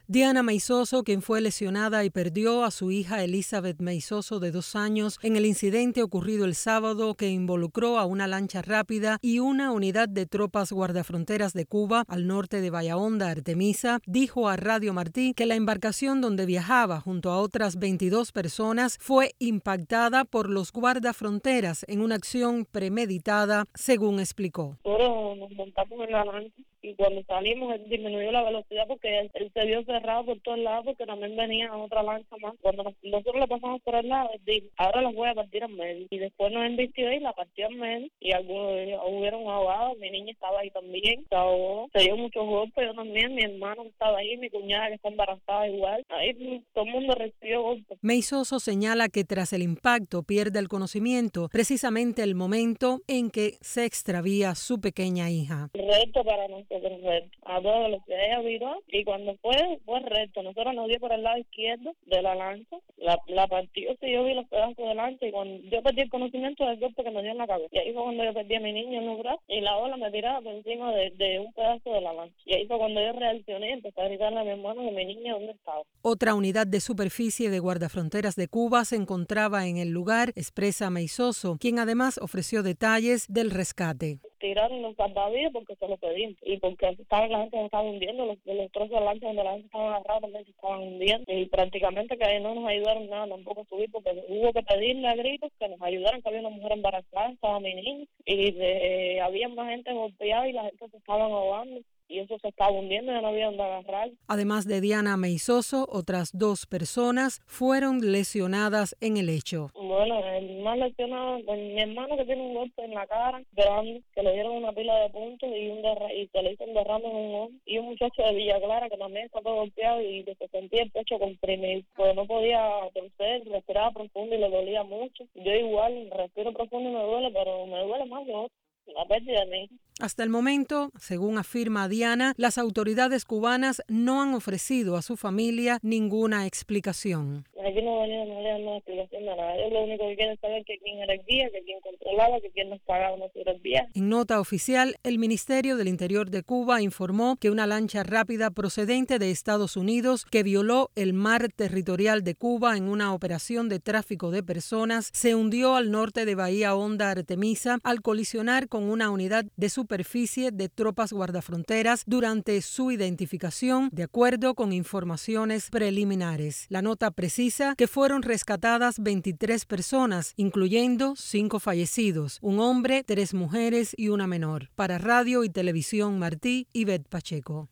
Diana Meizoso, quien fue lesionada y perdió a su hija Elizabeth Meizoso de 2 años en el incidente ocurrido el sábado que involucró a una lancha rápida y una unidad de tropas guardafronteras de Cuba al norte de Bahía Honda, Artemisa, dijo a Radio Martí que la embarcación donde viajaba junto a otras 22 personas fue impactada por los guardafronteras en una acción premeditada, según explicó. Nosotros nos montamos en la lancha y cuando salimos él disminuyó la velocidad porque él se vio cerrado por todos lados porque también venía otra lancha más. Cuando nosotros le pasamos por el lado, él dijo, ahora los voy a partir en medio. Y después nos embistió y la partió en medio y algunos hubieron ahogados. Mi niña estaba ahí también, se ahogó, se dio muchos golpes, yo también, mi hermano estaba ahí, mi cuñada que está embarazada igual. Ahí todo el mundo recibió golpes. Meizoso señala que tras el impacto pierde el conocimiento precisamente el momento en que se extravía su pequeña hija. Recto para nosotros, recto. A toda velocidad ella viró y cuando fue recto. Nosotros nos dio por el lado izquierdo de la lancha, la partió, sí, yo vi los pedazos de lancha y cuando yo perdí el conocimiento del golpe que me dio en la cabeza. Y ahí fue cuando yo perdí a mi niño en los brazos y la ola me tiraba por encima de un pedazo de la lancha. Y ahí fue cuando yo reaccioné y empecé a gritarle a mi hermano que mi niña dónde estaba. Otra unidad de superficie de guardafronteras de Cuba se encontraba en el lugar, expresa Meizoso, quien además ofreció detalles del rescate. Tiraron los salvavidas porque se lo pedimos y porque la gente se estaba hundiendo, los trozos de lancha donde la gente estaba agarrada también se estaban hundiendo y prácticamente que ahí no nos ayudaron nada tampoco a subir porque hubo que pedirle a gritos que nos ayudaran, que había una mujer embarazada, estaba mi niño y había más gente golpeada y la gente se estaban ahogando. Y eso se estaba hundiendo, ya no había dónde agarrar. Además de Diana Meizoso, otras 2 personas fueron lesionadas en el hecho. Bueno, el más lesionado, mi hermano que tiene un golpe en la cara, grande, que le dieron una pila de puntos y se le hizo un derrame en un ojo. Y un muchacho de Villa Clara que también está todo golpeado y que se sentía el pecho comprimido. Pues no podía toser, respiraba profundo y le dolía mucho. Yo igual respiro profundo y me duele, pero me duele más que otro. La pérdida de mi hija. Hasta el momento, según afirma Diana, las autoridades cubanas no han ofrecido a su familia ninguna explicación. Aquí no le dan una explicación de nada. Ellos lo único que quieren saber es que quién era el guía, que quién controlaba, que quién nos pagaba nuestros viajes. En nota oficial, el Ministerio del Interior de Cuba informó que una lancha rápida procedente de Estados Unidos que violó el mar territorial de Cuba en una operación de tráfico de personas se hundió al norte de Bahía Honda, Artemisa, al colisionar con una unidad de superficie de tropas guardafronteras durante su identificación, de acuerdo con informaciones preliminares. La nota precisa que fueron rescatadas 23 personas, incluyendo 5 fallecidos, un hombre, 3 mujeres y una menor. Para Radio y Televisión Martí, Ivette Pacheco.